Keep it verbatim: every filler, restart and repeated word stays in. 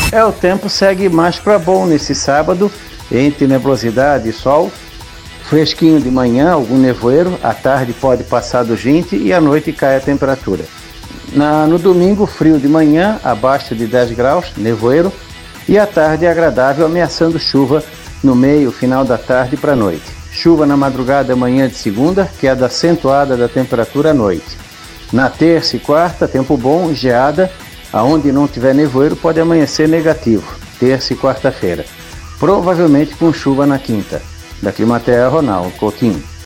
É, o tempo segue mais para bom nesse sábado, entre nebulosidade e sol. Fresquinho de manhã, algum nevoeiro, à tarde pode passar dos vinte e à noite cai a temperatura. Na, no domingo, frio de manhã, abaixo de dez graus, nevoeiro, e à tarde é agradável, ameaçando chuva no meio, final da tarde para a noite. Chuva na madrugada e manhã de segunda, queda acentuada da temperatura à noite. Na terça e quarta, tempo bom, geada, aonde não tiver nevoeiro pode amanhecer negativo, terça e quarta-feira. Provavelmente com chuva na quinta. Da Climaterra, Ronaldo Coutinho.